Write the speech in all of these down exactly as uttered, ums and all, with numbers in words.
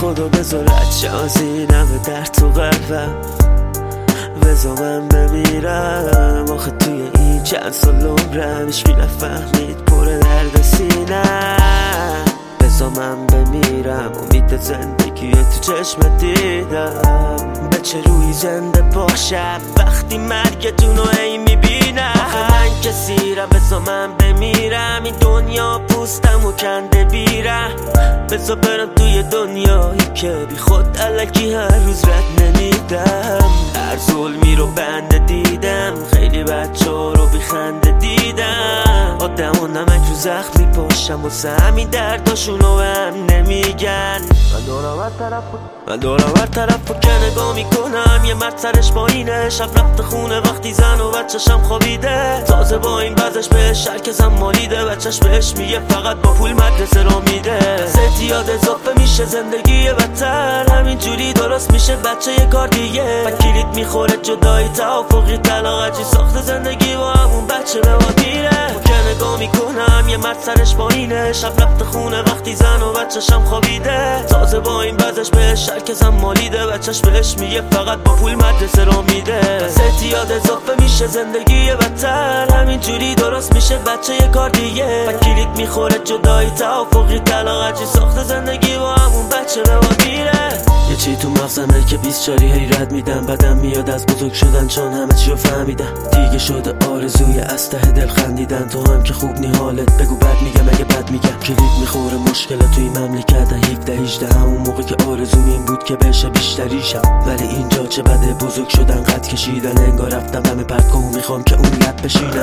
خدا بذارد شازی نمه در تو قلبم، بذار من بمیرم. آخه توی این چند سال عمرم هیچکی نفهمید پر درد سینم. بذار من بمیرم، امید زندگی تو چشم دیدم. به چه روی زنده باشم وقتی مرگتونو ای میبینم. آخه من کسیرم، بذار من بمیرم. این دنیا پوستم و کنده بیرم. بذار برم توی دنیایی که بی خود الکی هر روز رد نمیدم. هر ظلمی رو بنده دیدم، خیلی بچه ها رو بی خنده دیدم. آدم و نمک رو زخم میپاشم واسه همین درداشونو به هم نمیگن. من دارم هر طرف من دارم هر طرف که نگاه میکنم یه مرد سرش پایینه، شب رفته خونه وقتی زن و بچه‌شم خوابیده. تازه با این وضعش بهش شرکزم مالیده، بچه‌ش بهش میگه فقط با پول مدرسه را میده. زیاد اضافه میشه زندگی بدتر، همینجوری درست میشه بچه یه کار دیگه. و کلید میخوره جدایی توافقی طلاق چی ساخت زندگی با همون بچه به واد میره. که نگاه میکنم یه مرد سرش پایینه، شب رفته خونه وقتی زن و بچه‌شم خوابیده. تازه با این وضعش بهش شرکزم مالیده، بچه‌ش بهش میگه فقط با پول مدرسه را میده. زیاد اضافه میشه زندگی بدتر، همینجوری درست میشه بچه یه کار دیگه. و کلید میخوره جدایی توافقی طلاق چی ساخت زندگی با همون بچه به واد میره. یه چی تو مغزمه که بیست چاری هی رد میدم، بدم میاد از بزرگ شدن چون همه چی رو فهمیدم. دیگه شده آرزوی از ته دل خندیدن. تو هم که خوب نی حالت بگو بد میگم اگه بد میگم. کلید میخوره مشکل توی مملکت هفده هجده، همون موقع که آرزوم این بود که بشه بیشتریشم. ولی اینجا چه بده بزرگ شدن قد کشیدن، انگار رفتم دم پرتگاه و میخوام که اون لب بشینم.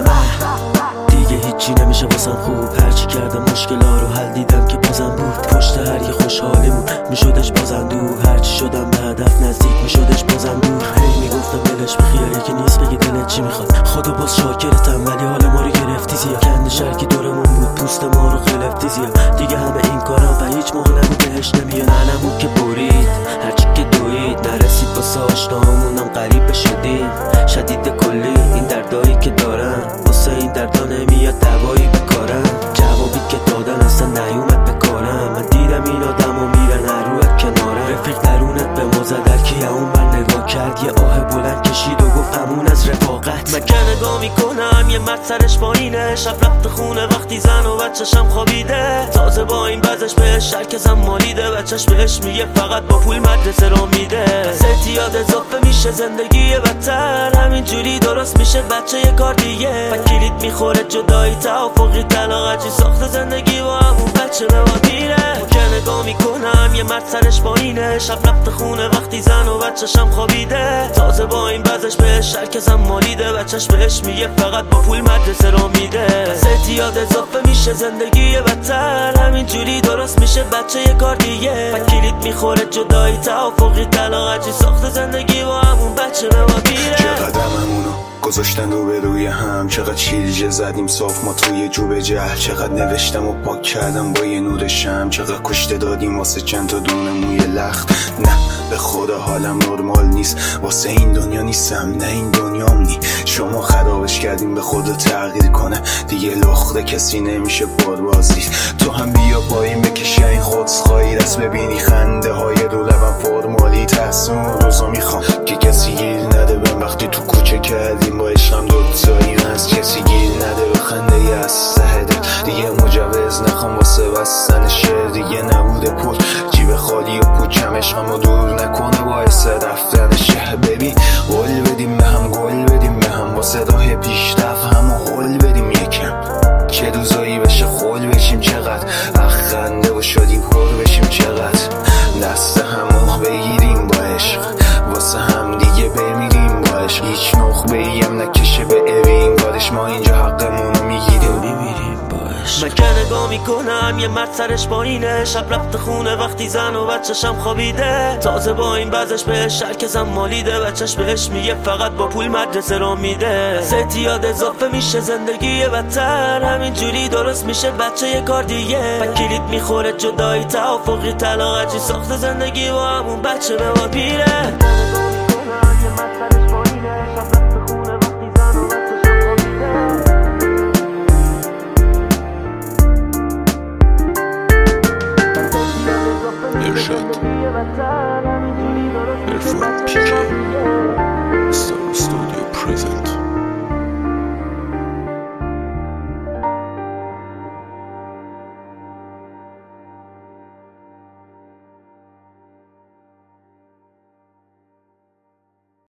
دیگه هیچی نمیشه واسم خوب، هرچی کردم مشکلا رو حل دیدم که بازم بود. پشت هر یه خوشحالیمون میشدش بازم دور، هرچی شدم به هدف نزدیک میشدش بازم دور. هی میگفتم دلش بخیال یکی نیست بگی دلت چی میخواد. خدا باز شاکرتم ولی حال ما رو گرفتی زیاد. کند شرکی دورمون بود پوست ما رو خلفتی زیاد. دیگه همه این کارا و هیچ موقع نبود بهش نمیاد. ننمون که برید هرچی که دوید نرسید واسه آشنامونم غریب شدیم. شدید کلی این دردایی که دارم واسه این دردا نمیاد دوایی بکارم. جوابی که دادن اصلا نیومد بکارم. من دیدم این آدم و میرن هر روی کنارم. رفیق درونت به ما زد درکی اون بر نگاه کرد، یه آه بلند کشید و گفت همون از رفاقت. من که نگاه میکنم یه مرد سرش پایینه، شب رفته خونه وقتی زن و بچه‌شم خوابیده. تازه با این وضعش بهش شرکزم مالیده، بچه‌ش بهش میگه فقط با پول مدرسه رو میده. زیاد اضافه میشه زندگی بدتر، همینجوری درست میشه بچه یه کار دیگه. و کلید میخوره جدایی توافقی طلاق چی ساخت زندگی با همون بچه به واد میره. که نگاه میکنم یه مرد سرش پایینه، شب رفته خونه وقتی زن و بچه‌شم خوابیده. تازه با این وضعش بهش شرکزم مالیده، بچه‌ش بهش میگه فقط با پول مدرسه رو میده. زیاد اضافه میشه زندگی بدتر، همینجوری درست میشه بچه یه کار دیگه. و کلید میخوره جدایی توافقی طلاق چی ساخت زندگی با همون بچه به واد میره. چقدر همونو گذاشتن رو به روی هم، چقدر چیلجه زدیم صاف ما توی جوب جهل. چقدر نوشتم و پاک کردم با یه نور شم، چقدر کشته دادیم واسه چند تا دونه موی لخت. نه به خدا حالم نرمال نیست، واسه این دنیا نیستم نه این دنیام نی. شما خرابش کردیم به خدا تغییر کنه، دیگه لخته کسی نمیشه بازی. تو هم بیا پایین بکشی این خودخواهی دست ببینی خنده های رو لبم فرمالی. تحسون روزا میخوام که کسی گیر نده بهم وقتی تو کوچه کردیم با عشقم دوتایی. از کسی گیر نده به خنده ی از سه دل، دیگه مجوز نخوام واسه بستن شعر. دیگه نبوده پول جیب خالی و پوچم، عشقم رو دور نکنه باعث رفتن شه. ببین قول بدیم به هم گل بدیم به هم، واسه راه پیشرفت هم و قول بدیم یکم. چه روزایی بشه خول بشیم چقدر، اخنده و شدی پر بشیم چقدر. دست همو بگیریم با عشق، واسه هم دیگه بمیریم با عشق. هیچ نخبه ایم نکشه به اوین کارش، ما اینجا حقمونو میگیریم میمیریم با عشق. من که نگاه میکنم یه مرد سرش پایینه، شب رفته خونه وقتی زن و بچه‌شم خوابیده. تازه با این وضعش بهش شرکزم مالیده، بچه‌ش بهش میگه فقط با پول مدرسه رو میده. زیاد اضافه میشه زندگی بدتر، همینجوری درست میشه بچه یه کار دیگه. و کلید میخوره جدایی توافقی طلاق چی ساخت زندگی با همون بچه به واد میره. ارشاد پیکه